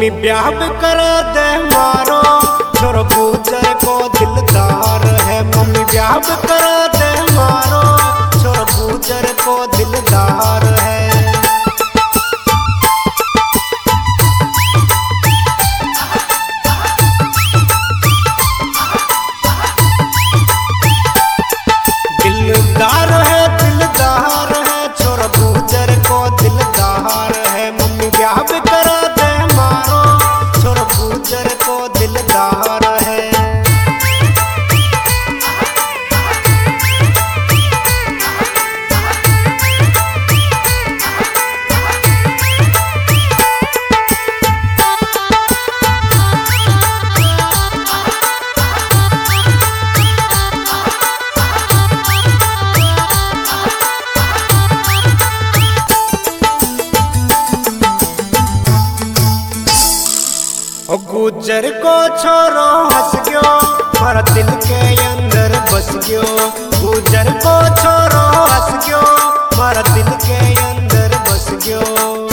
Mummy ब्याह भी करा दे मारो, छोरो गुजर को दिलदार है। मम्मी ब्याह भी करा दे मारो, छोरो गुजर को दिलदार है। दिलदार है, दिलदार है, छोरो गुजर को दिलदार है। मम्मी ब्याह भी करा दे मारो, छोरो गुजर को दिलदार है। गुजर को छोरो हंस गयो, मारा दिल के अंदर बस गयो। गुजर को छोरो हंस गयो, मारा दिल के अंदर बस गयो।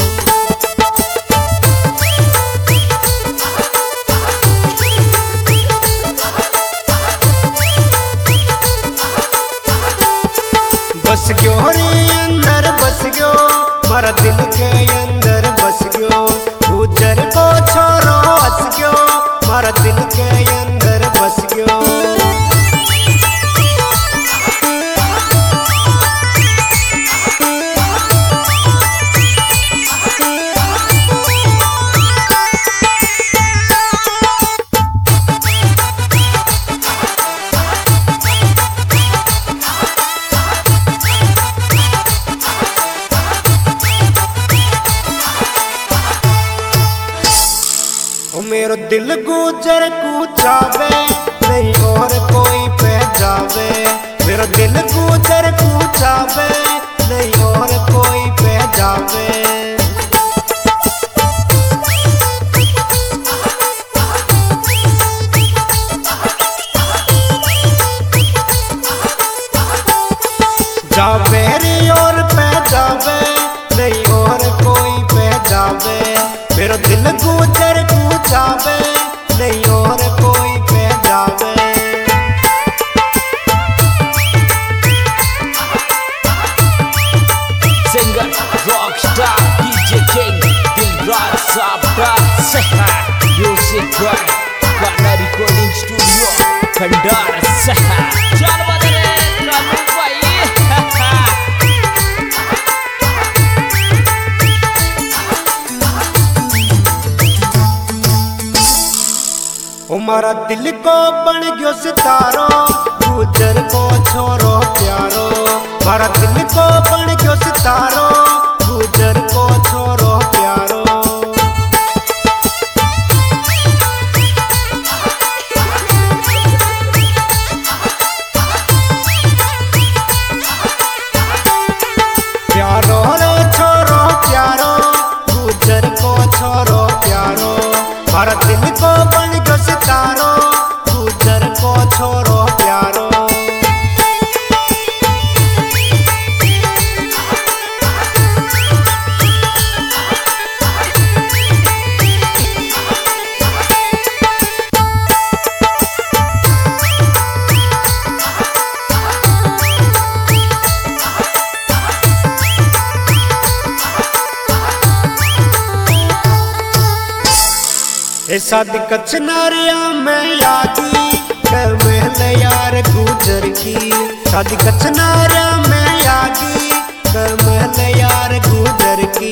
बस गयो रे अंदर बस गयो, मारा दिल के अंदर बस गयो। गुजर को छोरो हंस गयो, मारा दिल के अंदर बस गयो। मेरो दिल गुजर को जावे, नहीं और कोई पे जावे। मेरो दिल गुजर को जावे, नहीं और कोई पे जावे। जावे रे और पे जावे, नहीं और कोई पे जावे। मेरो दिल गुजर को जावे, नहीं और कोई पे जावे। Singer rockstar DJ king Dilraj साबका सहा, म्यूजिक बाय गाना रिकॉर्डिंग स्टूडियो खंडार सहा। चल बदले कानू भाई मारा दिल को बन गयो सितारो, गुजर को छोरो प्यारो। मारा दिल को बन गयो सितारो, गुजर को छोरो प्यारो। प्यारो रे छोरो प्यारो, गुजर को छोरो प्यारो। मारा दिल को बन गयो सितारो, गुजर को छोरो प्यारो। शादी कचनारिया में आगी महल यार गुजर की। शादी कचनारिया में आगी महल यार गुजर की।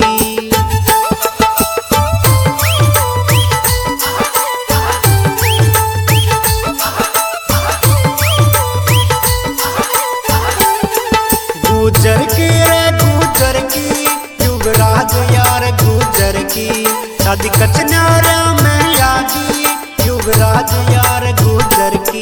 गुजर की रे गुजर की, युवराज यार गुजर की। शादी कचनारिया में आगी, युवराज यार गुजर की।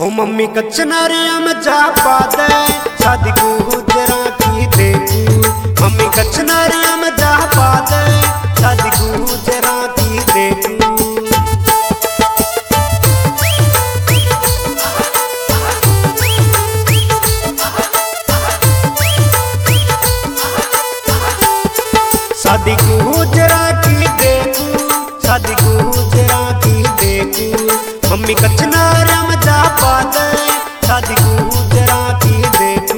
ओ मम्मी कचनारिया में जा पा दे शादी गुजरा की देखू। मम्मी कचनारिया में जा पा दे शादी गुजरा की देखू। शादी गुजरा की देखू, शादी गुजरा की देखू। मम्मी कचनारिया में जा पा दे शादी गुजरा की देखू।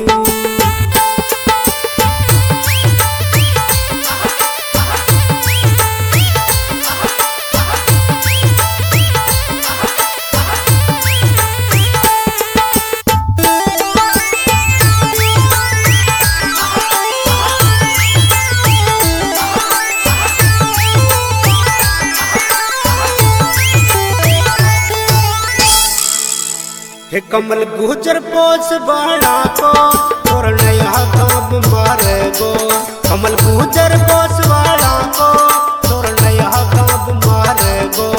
हे कमल गुजर पोस बाड़ा को तोर नया काम मारे गो। कमल गुजर पोस बाड़ा को तोर नया काम मारे गो।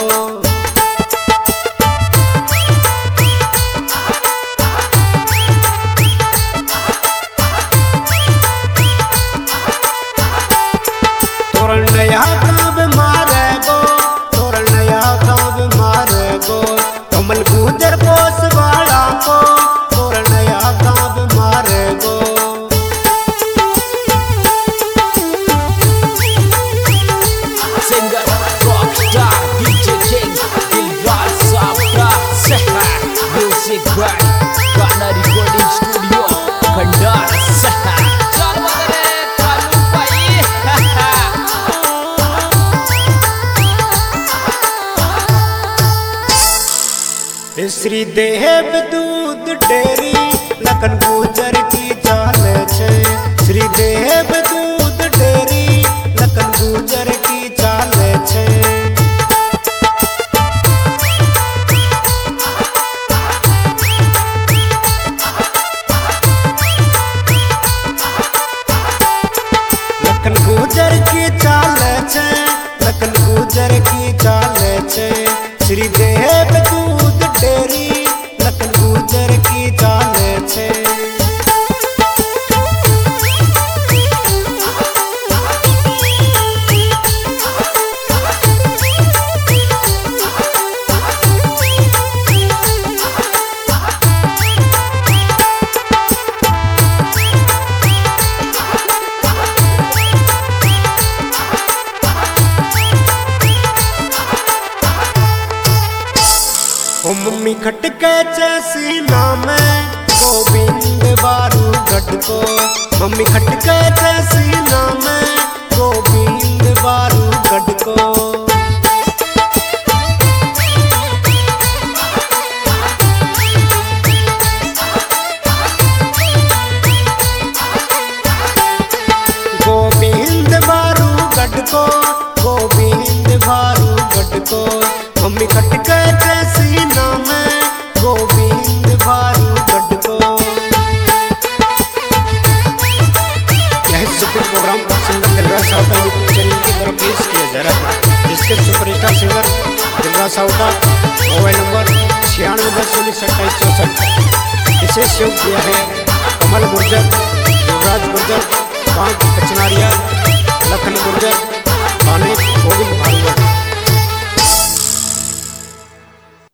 तोर नया काम मारे गो, तोर नया काम मारे गो। कमल गुजर पोस बाड़ा को तोर नया काम मारे गो। Singer, rockstar, DJ King, Dilraj Sabda, Seha, Music by Ghana Recording Studio, Khandar, Seha. चल बदले कालू भाई। श्री देव दूध डेरी लखन गुजर की चाल छे। श्री देव दूध डेरी लखन गुजर की चाल छे। लखन गुजर की चाल छे, लखन गुजर की चाल छे। श्री देव दूध डेरी लखन गुजर की चाल छे। ओ मम्मी खटके जैसी नाम गोविंद बारू गढ़ को। मम्मी खटके जैसी नाम गोविंद बारू गढ़ को। गोविंद बारू गढ़ को, गोविंद बारू गढ़ को। मम्मी खटके जैसी नाम गोविंद बारू गढ़ को। यह super programme singer Dilraj Savta channel की तरफ पेश किया जा रहा है, जिसके superstar singer Dilraj Savta mobile number 96102764। इसे सेव किया है कमल गुर्जर, युवराज गुर्जर, कांत कचनारिया, लखन गुर्जर,